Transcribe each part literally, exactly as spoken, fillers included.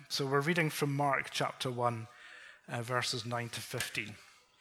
So we're reading from Mark chapter one, uh, verses nine to fifteen.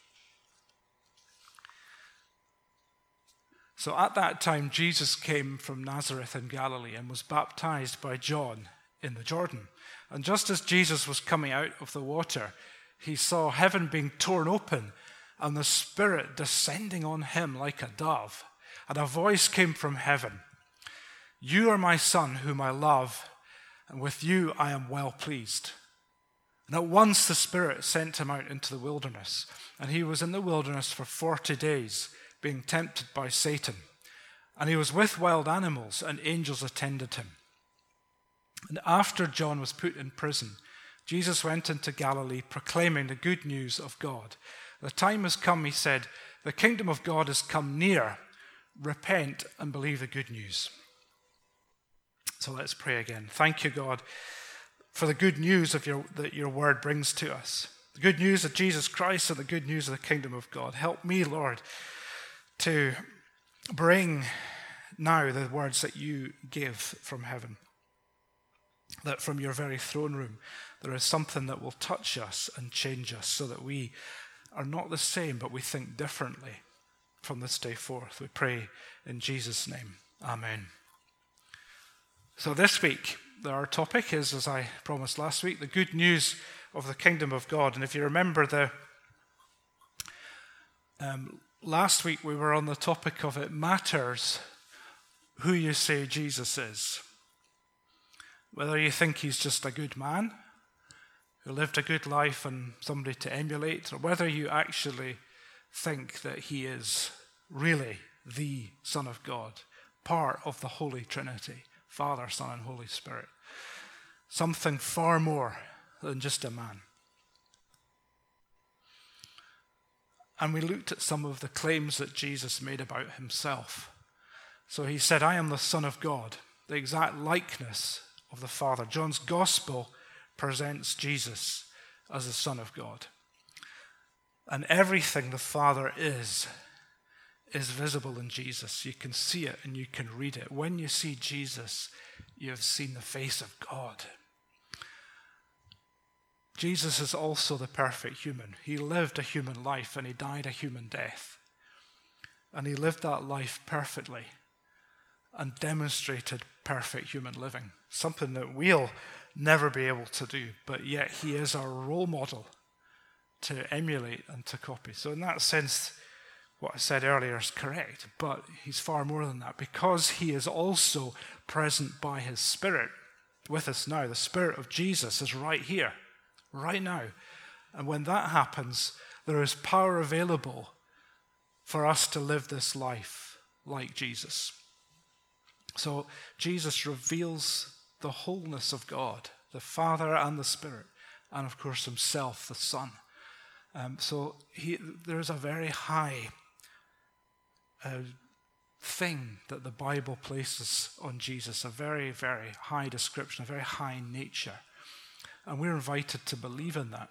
So at that time, Jesus came from Nazareth in Galilee and was baptized by John in the Jordan. And just as Jesus was coming out of the water, he saw heaven being torn open and the Spirit descending on him like a dove. And a voice came from heaven, "You are my Son, whom I love, and with you I am well pleased." And at once the Spirit sent him out into the wilderness, and he was in the wilderness for forty days, being tempted by Satan. And he was with wild animals, and angels attended him. And after John was put in prison, Jesus went into Galilee proclaiming the good news of God. "The time has come," he said, "the kingdom of God has come near. Repent and believe the good news." So let's pray again. Thank you, God, for the good news of your, that your word brings to us. The good news of Jesus Christ and the good news of the kingdom of God. Help me, Lord, to bring now the words that you give from heaven. That from your very throne room, there is something that will touch us and change us so that we are not the same, but we think differently from this day forth. We pray in Jesus' name. Amen. So this week, our topic is, as I promised last week, the good news of the kingdom of God. And if you remember, the um, last week we were on the topic of it matters who you say Jesus is. Whether you think he's just a good man who lived a good life and somebody to emulate, or whether you actually think that he is really the Son of God, part of the Holy Trinity, Father, Son, and Holy Spirit. Something far more than just a man. And we looked at some of the claims that Jesus made about himself. So he said, "I am the Son of God," the exact likeness of the Father. John's Gospel presents Jesus as the Son of God. And everything the Father is, is visible in Jesus. You can see it and you can read it. When you see Jesus, you have seen the face of God. Jesus is also the perfect human. He lived a human life and he died a human death. And he lived that life perfectly and demonstrated perfect human living. Something that we'll never be able to do, but yet he is our role model to emulate and to copy. So in that sense, what I said earlier is correct, but he's far more than that because he is also present by his Spirit with us now. The Spirit of Jesus is right here, right now. And when that happens, there is power available for us to live this life like Jesus. So Jesus reveals the wholeness of God, the Father and the Spirit, and of course himself, the Son. Um, so he, there's a very high uh, thing that the Bible places on Jesus, a very, very high description, a very high nature. And we're invited to believe in that.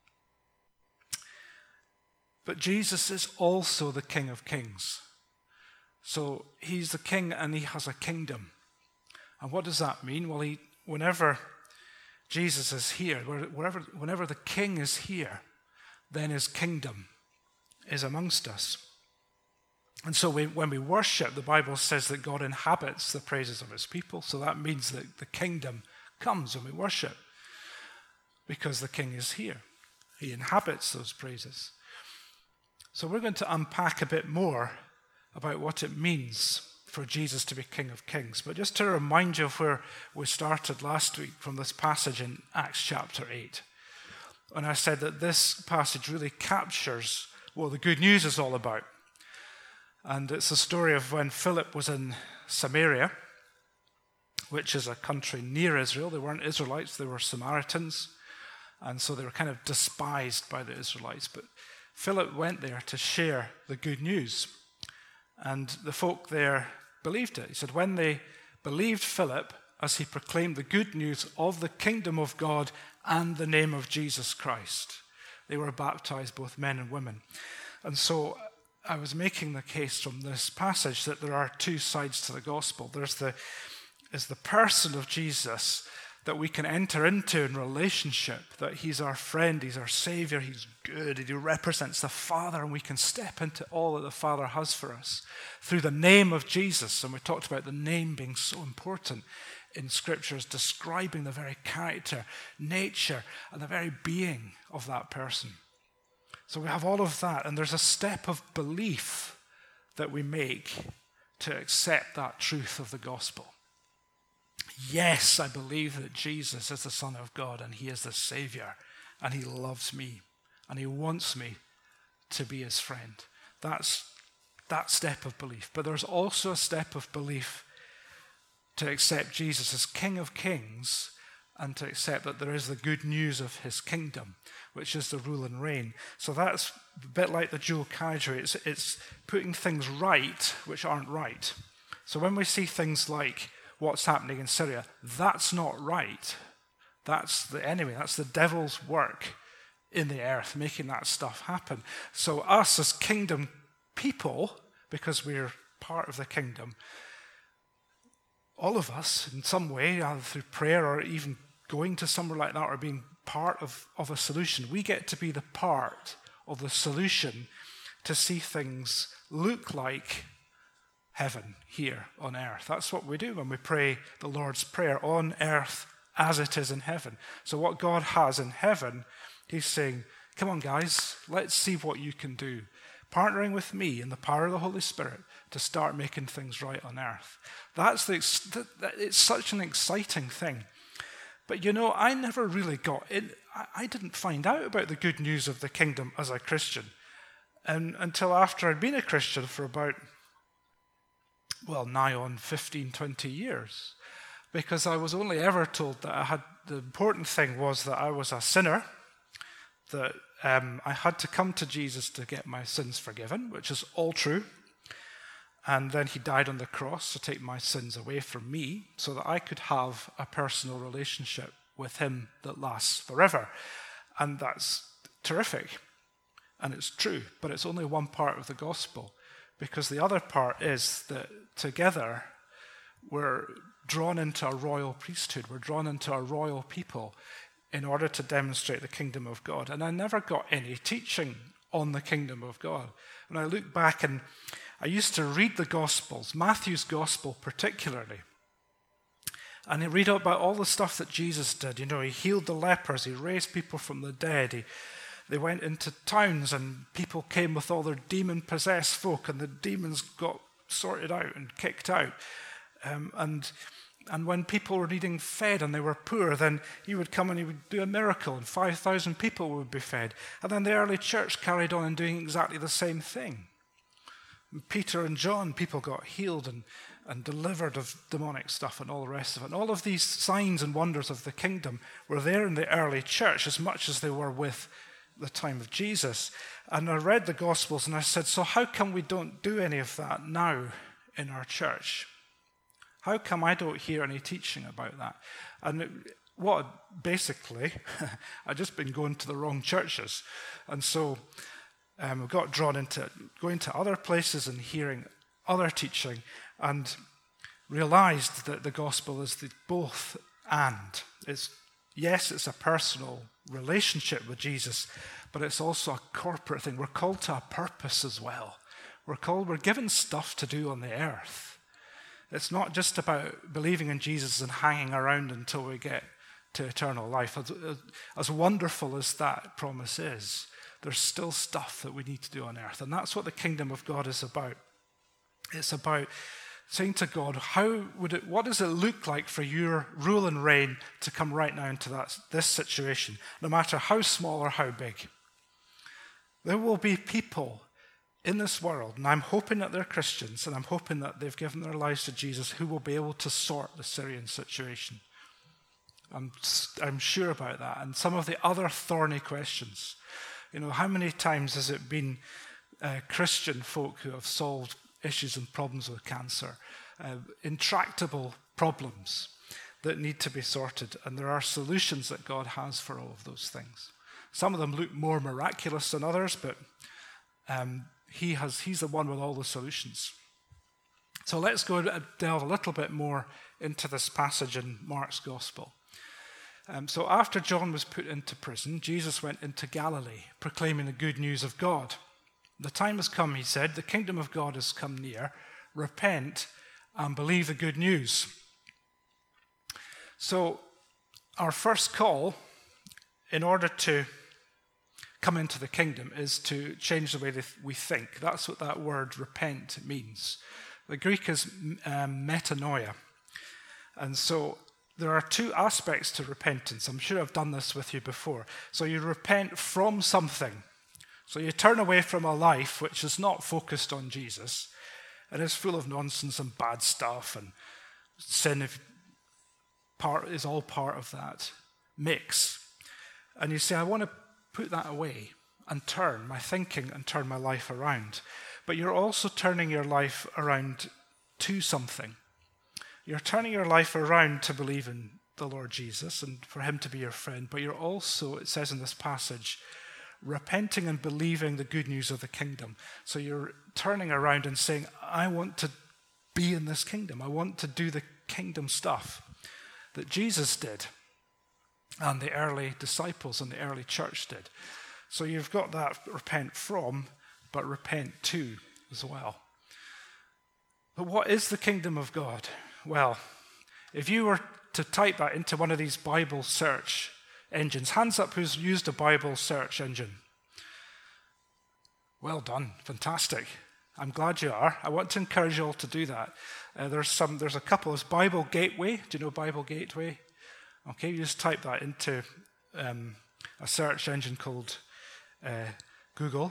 But Jesus is also the King of Kings. So he's the king and he has a kingdom. And what does that mean? Well, he, whenever Jesus is here, wherever, whenever the king is here, then his kingdom is amongst us. And so we, when we worship, the Bible says that God inhabits the praises of his people. So that means that the kingdom comes when we worship because the king is here. He inhabits those praises. So we're going to unpack a bit more about what it means for Jesus to be King of Kings. But just to remind you of where we started last week from this passage in Acts chapter eight. And I said that this passage really captures what the good news is all about. And it's the story of when Philip was in Samaria, which is a country near Israel. They weren't Israelites, they were Samaritans. And so they were kind of despised by the Israelites. But Philip went there to share the good news. And the folk there believed it. He said, when they believed Philip as he proclaimed the good news of the kingdom of God and the name of Jesus Christ, they were baptized, both men and women. And so I was making the case from this passage that there are two sides to the gospel. There's the, is the person of Jesus that we can enter into in relationship, that he's our friend, he's our Savior, he's good, he represents the Father, and we can step into all that the Father has for us through the name of Jesus. And we talked about the name being so important in Scriptures, describing the very character, nature, and the very being of that person. So we have all of that, and there's a step of belief that we make to accept that truth of the gospel. Yes, I believe that Jesus is the Son of God, and he is the Savior, and he loves me, and he wants me to be his friend. That's that step of belief. But there's also a step of belief to accept Jesus as King of Kings, and to accept that there is the good news of his kingdom, which is the rule and reign. So that's a bit like the dual carriageway. It's, it's putting things right which aren't right. So when we see things like what's happening in Syria, that's not right. That's the enemy. That's the devil's work in the earth, making that stuff happen. So us as kingdom people, because we're part of the kingdom, all of us in some way, either through prayer or even going to somewhere like that or being part of, of a solution, we get to be the part of the solution to see things look like heaven here on earth. That's what we do when we pray the Lord's Prayer, on earth as it is in heaven. So what God has in heaven, he's saying, come on guys, let's see what you can do. Partnering with me in the power of the Holy Spirit to start making things right on earth. That's the, it's such an exciting thing. But you know, I never really got in, I didn't find out about the good news of the kingdom as a Christian and, until after I'd been a Christian for about, well, nigh on fifteen, twenty years. Because I was only ever told that I had, the important thing was that I was a sinner, that um, I had to come to Jesus to get my sins forgiven, which is all true. And then he died on the cross to take my sins away from me so that I could have a personal relationship with him that lasts forever. And that's terrific. And it's true, but it's only one part of the gospel, because the other part is that together we're drawn into a royal priesthood. We're drawn into a royal people in order to demonstrate the kingdom of God. And I never got any teaching on the kingdom of God. When I look back, and I used to read the Gospels, Matthew's Gospel particularly, and I read about all the stuff that Jesus did. You know, he healed the lepers, he raised people from the dead, he, they went into towns and people came with all their demon-possessed folk, and the demons got sorted out and kicked out. Um, and and when people were needing fed and they were poor, then he would come and he would do a miracle and five thousand people would be fed. And then the early church carried on and doing exactly the same thing. Peter and John, people got healed and, and delivered of demonic stuff and all the rest of it. And all of these signs and wonders of the kingdom were there in the early church as much as they were with the time of Jesus. And I read the Gospels and I said, so how come we don't do any of that now in our church? How come I don't hear any teaching about that? And it, what basically, I've just been going to the wrong churches. And so um, we got drawn into going to other places and hearing other teaching, and realized that the gospel is the both and. It's, yes, it's a personal relationship with Jesus, but it's also a corporate thing. We're called to a purpose as well. We're called, we're given stuff to do on the earth. It's not just about believing in Jesus and hanging around until we get to eternal life. As, as wonderful as that promise is, there's still stuff that we need to do on earth. And that's what the kingdom of God is about. It's about saying to God, how would it, what does it look like for your rule and reign to come right now into that, this situation, no matter how small or how big? There will be people in this world, and I'm hoping that they're Christians, and I'm hoping that they've given their lives to Jesus, who will be able to sort the Syrian situation. I'm, I'm sure about that. And some of the other thorny questions. You know, how many times has it been uh, Christian folk who have solved issues and problems with cancer, uh, intractable problems that need to be sorted, and there are solutions that God has for all of those things. Some of them look more miraculous than others, but um, he has, he's the one with all the solutions. So let's go and delve a little bit more into this passage in Mark's Gospel. Um, so after John was put into prison, Jesus went into Galilee, proclaiming the good news of God. The time has come, he said, the kingdom of God has come near. Repent and believe the good news. So our first call, in order to come into the kingdom, is to change the way that we think. That's what that word repent means. The Greek is um, metanoia. And so there are two aspects to repentance. I'm sure I've done this with you before. So you repent from something. So you turn away from a life which is not focused on Jesus. It is full of nonsense and bad stuff, and sin if part is all part of that mix. And you say, I want to put that away and turn my thinking and turn my life around. But you're also turning your life around to something. You're turning your life around to believe in the Lord Jesus and for him to be your friend. But you're also, it says in this passage, repenting and believing the good news of the kingdom. So you're turning around and saying, I want to be in this kingdom. I want to do the kingdom stuff that Jesus did and the early disciples and the early church did. So you've got that repent from, but repent to as well. But what is the kingdom of God? Well, if you were to type that into one of these Bible search engines, hands up who's used a Bible search engine. Well done, fantastic. I'm glad you are. I want to encourage you all to do that. Uh, there's some. There's a couple. There's Bible Gateway. Do you know Bible Gateway? Okay, you just type that into um, a search engine called uh, Google.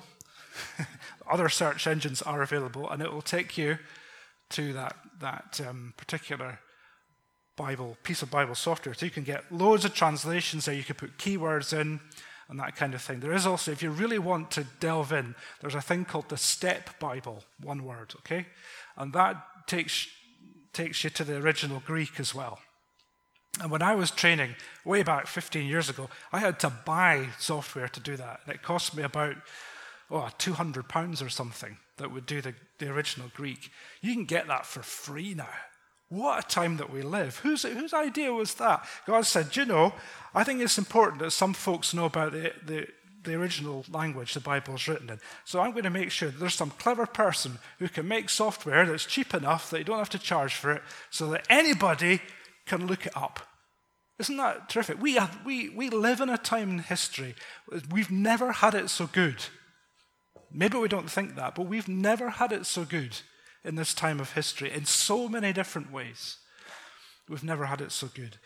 Other search engines are available, and it will take you to that that um, particular Bible piece of Bible software. So you can get loads of translations there. You can put keywords in and that kind of thing. There is also, if you really want to delve in, there's a thing called the Step Bible, one word, okay? And that takes takes you to the original Greek as well. And when I was training way back fifteen years ago, I had to buy software to do that. And it cost me about oh, two hundred pounds or something that would do the, the original Greek. You can get that for free now. What a time that we live. Whose, whose idea was that? God said, you know, I think it's important that some folks know about the, the, the original language the Bible is written in. So I'm going to make sure that there's some clever person who can make software that's cheap enough that you don't have to charge for it so that anybody can look it up. Isn't that terrific? We, have, we, we live in a time in history. We've never had it so good. Maybe we don't think that, but we've never had it so good in this time of history in so many different ways. We've never had it so good.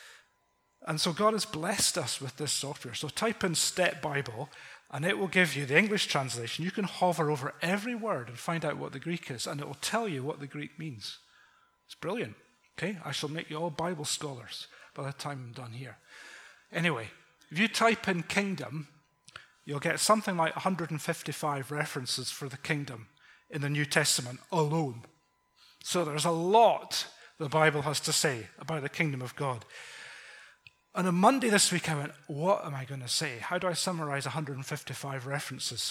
And so God has blessed us with this software. So type in Step Bible, and it will give you the English translation. You can hover over every word and find out what the Greek is, and it will tell you what the Greek means. It's brilliant. Okay, I shall make you all Bible scholars by the time I'm done here. Anyway, if you type in kingdom, you'll get something like one hundred fifty-five references for the kingdom in the New Testament alone. So there's a lot the Bible has to say about the kingdom of God. And on Monday this week, I went, what am I going to say? How do I summarize one hundred fifty-five references?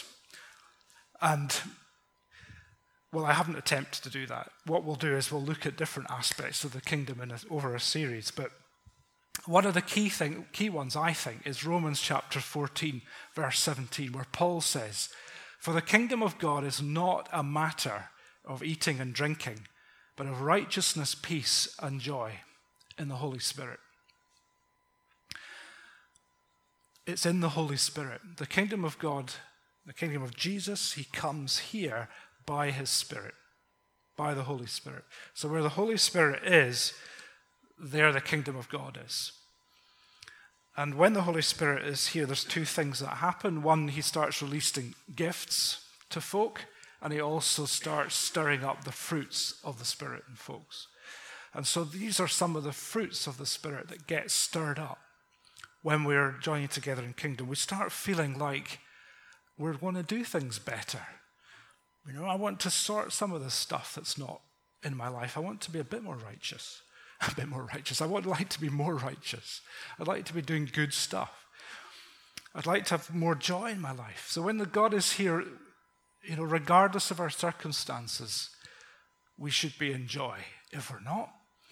And, well, I haven't attempted to do that. What we'll do is we'll look at different aspects of the kingdom in a, over a series. But one of the key thing, key ones, I think, is Romans chapter fourteen, verse seventeen, where Paul says, for the kingdom of God is not a matter of eating and drinking, but of righteousness, peace, and joy in the Holy Spirit. It's in the Holy Spirit. The kingdom of God, the kingdom of Jesus, he comes here by his Spirit, by the Holy Spirit. So where the Holy Spirit is, there the kingdom of God is. And when the Holy Spirit is here, there's two things that happen. One, he starts releasing gifts to folk, and he also starts stirring up the fruits of the Spirit in folks. And so these are some of the fruits of the Spirit that get stirred up when we're joining together in kingdom. We start feeling like we're going to do things better. You know, I want to sort some of the stuff that's not in my life. I want to be a bit more righteous. A bit more righteous. I would like to be more righteous. I'd like to be doing good stuff. I'd like to have more joy in my life. So when the God is here, you know, regardless of our circumstances, we should be in joy. If we're not,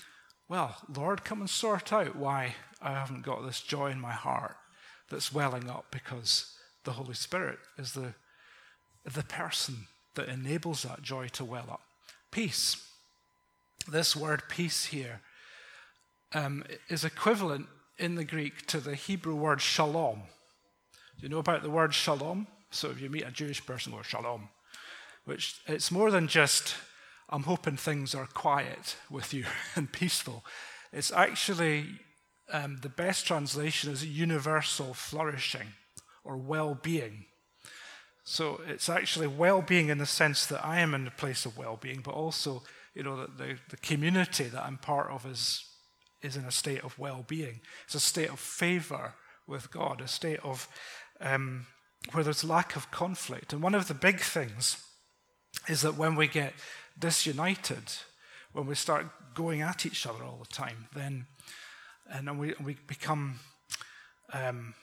well, Lord, come and sort out why I haven't got this joy in my heart that's welling up, because the Holy Spirit is the, the person that enables that joy to well up. Peace. This word peace here um, is equivalent in the Greek to the Hebrew word shalom. Do you know about the word shalom? So if you meet a Jewish person, go shalom, which it's more than just, I'm hoping things are quiet with you and peaceful. It's actually, um, the best translation is universal flourishing or well-being. So it's actually well-being in the sense that I am in a place of well-being, but also, you know, that the, the community that I'm part of is, is in a state of well-being. It's a state of favor with God, a state of um, where there's lack of conflict. And one of the big things is that when we get disunited, when we start going at each other all the time, then and then we we become um,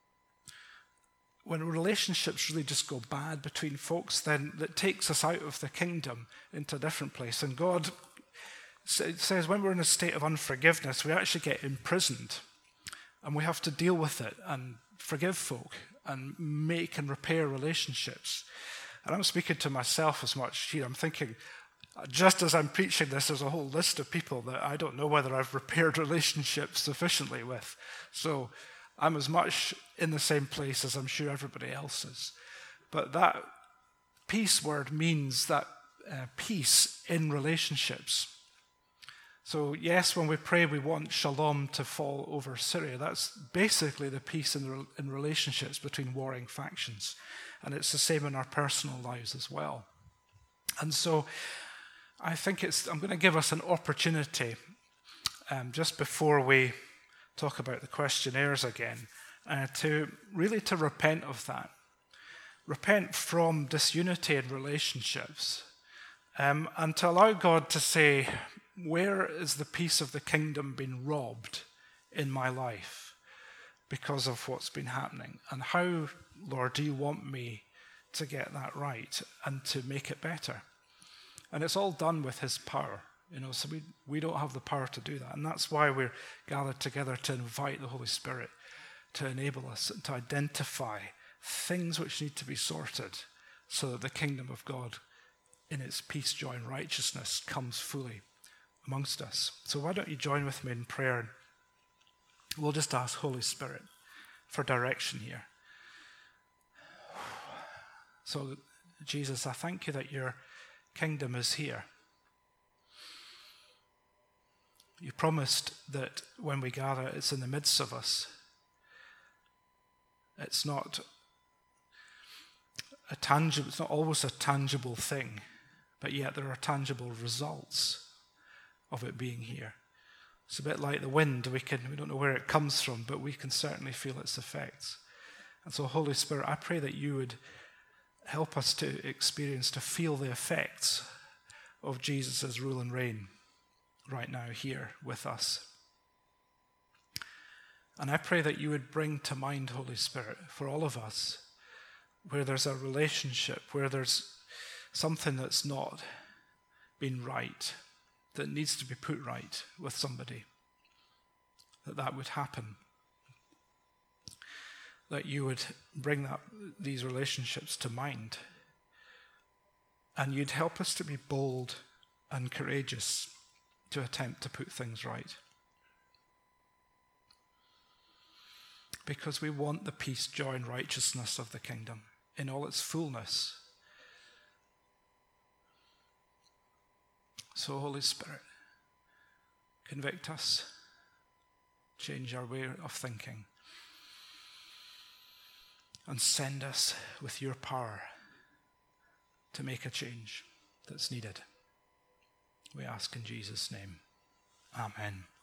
when relationships really just go bad between folks, then that takes us out of the kingdom into a different place. And God says when we're in a state of unforgiveness, we actually get imprisoned, and we have to deal with it and forgive folk and make and repair relationships. And I'm speaking to myself as much here. I'm thinking, just as I'm preaching this, there's a whole list of people that I don't know whether I've repaired relationships sufficiently with. So I'm as much in the same place as I'm sure everybody else is. But that peace word means that uh, peace in relationships. So yes, when we pray, we want shalom to fall over Syria. That's basically the peace in, the, in relationships between warring factions. And it's the same in our personal lives as well. And so I think it's, I'm going to give us an opportunity um, just before we talk about the questionnaires again, uh, to really to repent of that. Repent from disunity in relationships, um, and to allow God to say, where is the peace of the kingdom been robbed in my life because of what's been happening? And how, Lord, do you want me to get that right and to make it better? And it's all done with his power. You know, so we, we don't have the power to do that. And that's why we're gathered together to invite the Holy Spirit to enable us to identify things which need to be sorted so that the kingdom of God in its peace, joy, and righteousness comes fully amongst us. So why don't you join with me in prayer? We'll just ask Holy Spirit for direction here. So, Jesus, I thank you that your kingdom is here. You promised that when we gather, it's in the midst of us. It's not a tangible, it's not always a tangible thing, but yet there are tangible results of it being here. It's a bit like the wind. We can we don't know where it comes from, but we can certainly feel its effects. And so, Holy Spirit, I pray that you would help us to experience, to feel the effects of Jesus' rule and reign right now here with us. And I pray that you would bring to mind, Holy Spirit, for all of us, where there's a relationship, where there's something that's not been right, that needs to be put right with somebody, that that would happen. That you would bring that, these relationships to mind. And you'd help us to be bold and courageous to attempt to put things right. Because we want the peace, joy, and righteousness of the kingdom in all its fullness. So, Holy Spirit, convict us, change our way of thinking, and send us with your power to make a change that's needed. We ask in Jesus' name. Amen.